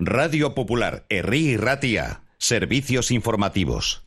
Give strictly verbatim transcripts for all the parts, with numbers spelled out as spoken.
Radio Popular, Herri y Ratia. Servicios informativos.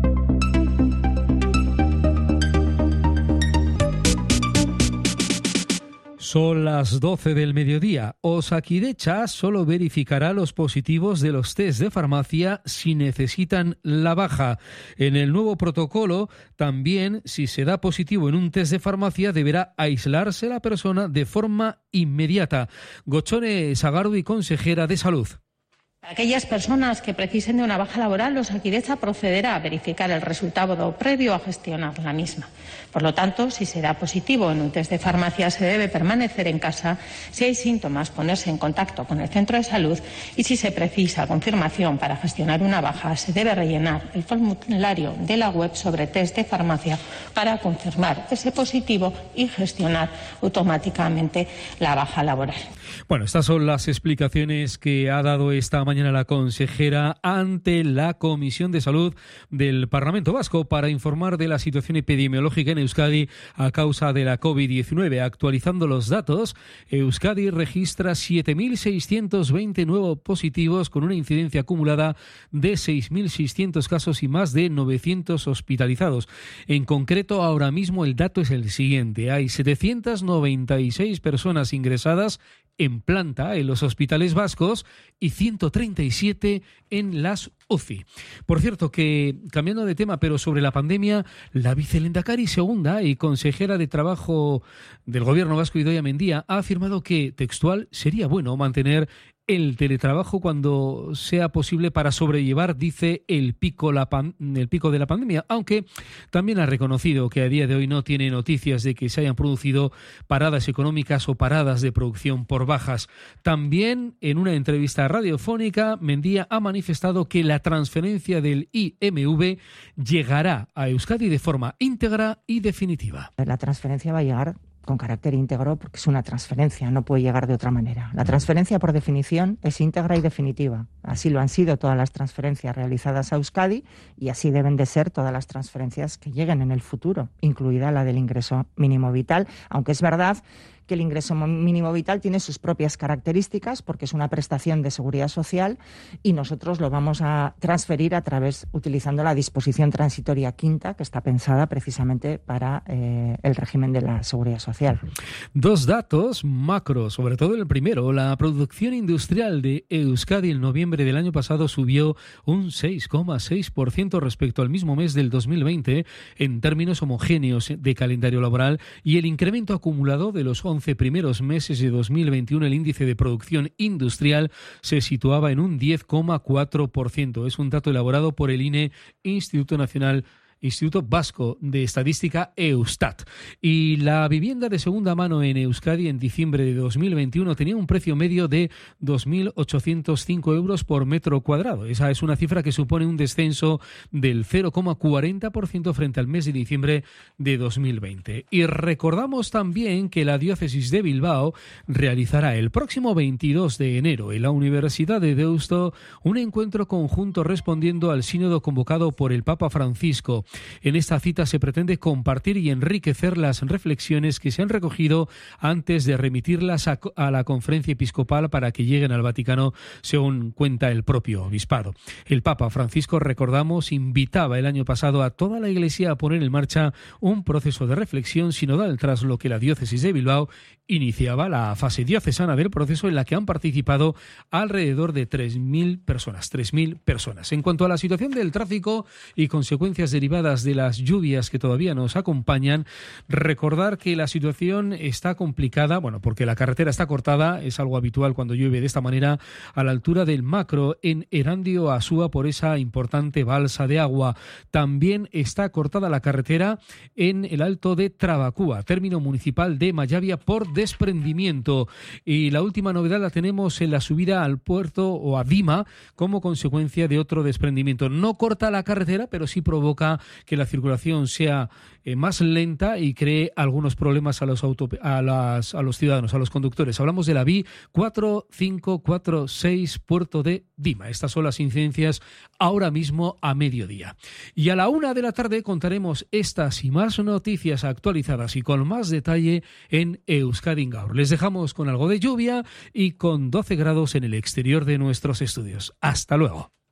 Son las doce del mediodía. Osakidetza solo verificará los positivos de los test de farmacia si necesitan la baja. En el nuevo protocolo, también, si se da positivo en un test de farmacia, deberá aislarse la persona de forma inmediata. Gochone Sagardui, consejera de Salud. Para aquellas personas que precisen de una baja laboral, Osakidetza procederá a verificar el resultado previo a gestionar la misma. Por lo tanto, si se da positivo en un test de farmacia, se debe permanecer en casa. Si hay síntomas, ponerse en contacto con el centro de salud, y si se precisa confirmación para gestionar una baja, se debe rellenar el formulario de la web sobre test de farmacia para confirmar ese positivo y gestionar automáticamente la baja laboral. Bueno, estas son las explicaciones que ha dado esta mañana la consejera ante la Comisión de Salud del Parlamento Vasco para informar de la situación epidemiológica en Euskadi a causa de la covid diecinueve. Actualizando los datos, Euskadi registra siete mil seiscientos veinte nuevos positivos con una incidencia acumulada de seis mil seiscientos casos y más de novecientos hospitalizados. En concreto, ahora mismo el dato es el siguiente. Hay setecientas noventa y seis personas ingresadas en planta en los hospitales vascos y ciento treinta y siete en las U C I. Por cierto, que cambiando de tema, pero sobre la pandemia, la vicelehendakari segunda y consejera de Trabajo del Gobierno vasco, Idoia Mendia, ha afirmado que, textual, sería bueno mantener el teletrabajo cuando sea posible para sobrellevar, dice, el pico, la pan, el pico de la pandemia, aunque también ha reconocido que a día de hoy no tiene noticias de que se hayan producido paradas económicas o paradas de producción por bajas. También, en una entrevista radiofónica, Mendia ha manifestado que la transferencia del I M V llegará a Euskadi de forma íntegra y definitiva. La transferencia va a llegar con carácter íntegro porque es una transferencia, no puede llegar de otra manera. La transferencia, por definición, es íntegra y definitiva. Así lo han sido todas las transferencias realizadas a Euskadi y así deben de ser todas las transferencias que lleguen en el futuro, incluida la del ingreso mínimo vital, aunque es verdad que el ingreso mínimo vital tiene sus propias características porque es una prestación de seguridad social y nosotros lo vamos a transferir a través, utilizando la disposición transitoria quinta, que está pensada precisamente para eh, el régimen de la seguridad social. Dos datos macro, sobre todo el primero. La producción industrial de Euskadi en noviembre del año pasado subió un seis coma seis por ciento respecto al mismo mes del dos mil veinte en términos homogéneos de calendario laboral, y el incremento acumulado de los once primeros meses de dos mil veintiuno, el índice de producción industrial se situaba en un diez coma cuatro por ciento. Es un dato elaborado por el I N E, Instituto Nacional Instituto Vasco de Estadística, Eustat. Y la vivienda de segunda mano en Euskadi en diciembre de dos mil veintiuno tenía un precio medio de dos mil ochocientos cinco euros por metro cuadrado. Esa es una cifra que supone un descenso del cero coma cuarenta por ciento frente al mes de diciembre de dos mil veinte. Y recordamos también que la diócesis de Bilbao realizará el próximo veintidós de enero en la Universidad de Deusto un encuentro conjunto respondiendo al sínodo convocado por el Papa Francisco. En esta cita se pretende compartir y enriquecer las reflexiones que se han recogido antes de remitirlas a, a la conferencia episcopal para que lleguen al Vaticano, según cuenta el propio obispado. El Papa Francisco, recordamos, invitaba el año pasado a toda la Iglesia a poner en marcha un proceso de reflexión sinodal, tras lo que la diócesis de Bilbao iniciaba la fase diocesana del proceso, en la que han participado alrededor de tres mil personas. tres mil personas. En cuanto a la situación del tráfico y consecuencias derivadas de las lluvias que todavía nos acompañan, recordar que la situación está complicada, bueno, porque la carretera está cortada, es algo habitual cuando llueve de esta manera, a la altura del Macro en Erandio Asúa por esa importante balsa de agua. También está cortada la carretera en el Alto de Trabacúa, término municipal de Mayavia, por desprendimiento. Y la última novedad la tenemos en la subida al puerto o a Dima como consecuencia de otro desprendimiento. No corta la carretera, pero sí provoca que la circulación sea eh, más lenta y cree algunos problemas a los, auto, a, las, a los ciudadanos, a los conductores. Hablamos de la B I cuatro cinco cuatro seis Puerto de Dima. Estas son las incidencias ahora mismo a mediodía. Y a la una de la tarde contaremos estas y más noticias actualizadas y con más detalle en Euskadi Gaur. Les dejamos con algo de lluvia y con doce grados en el exterior de nuestros estudios. Hasta luego.